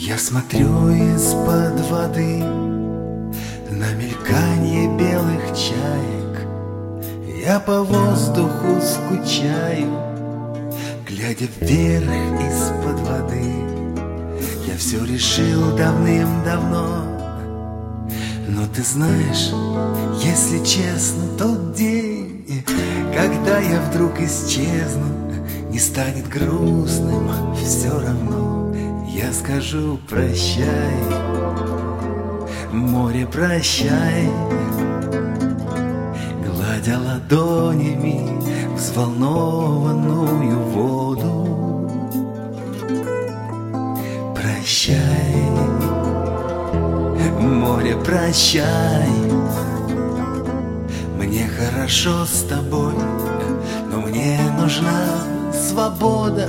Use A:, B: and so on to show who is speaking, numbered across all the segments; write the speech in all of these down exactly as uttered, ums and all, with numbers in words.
A: Я смотрю из-под воды на мельканье белых чаек. Я по воздуху скучаю, глядя вверх из-под воды. Я все решил давным-давно, но ты знаешь, если честно, тот день, когда я вдруг исчезну, не станет грустным все равно. Я скажу прощай, море, прощай, гладя ладонями взволнованную воду. Прощай, море, прощай, мне хорошо с тобой, но мне нужна свобода.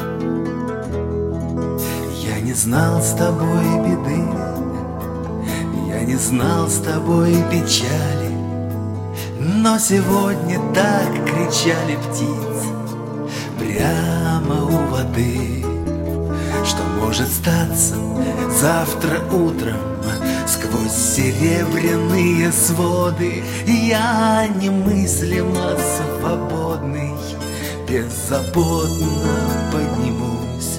A: Я не знал с тобой беды, я не знал с тобой печали, но сегодня так кричали птицы прямо у воды, что может статься завтра утром сквозь серебряные своды я немыслимо свободный, беззаботно поднимусь.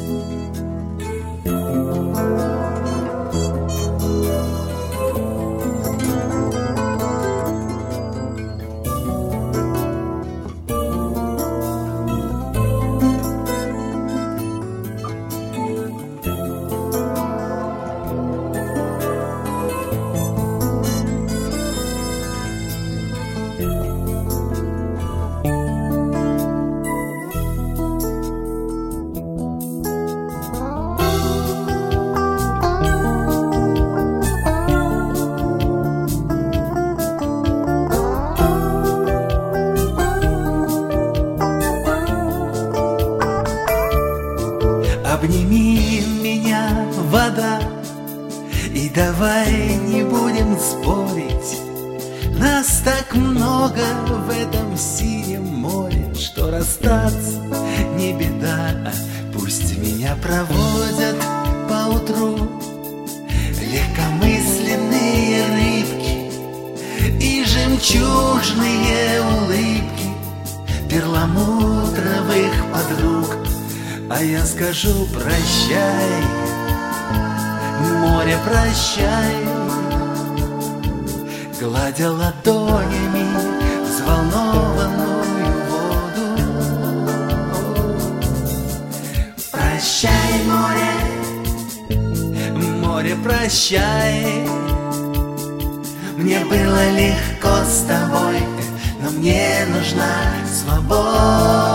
A: Обними меня, вода, и давай не будем спорить. Нас так много в этом синем море, что расстаться не беда. Пусть меня проводят поутру легкомысленные рыбки и жемчужные улыбки перламутровых подруг. А я скажу прощай, море, прощай, гладя ладонями взволнованную воду. Прощай, море, море, прощай, мне было легко с тобой, но мне нужна свобода.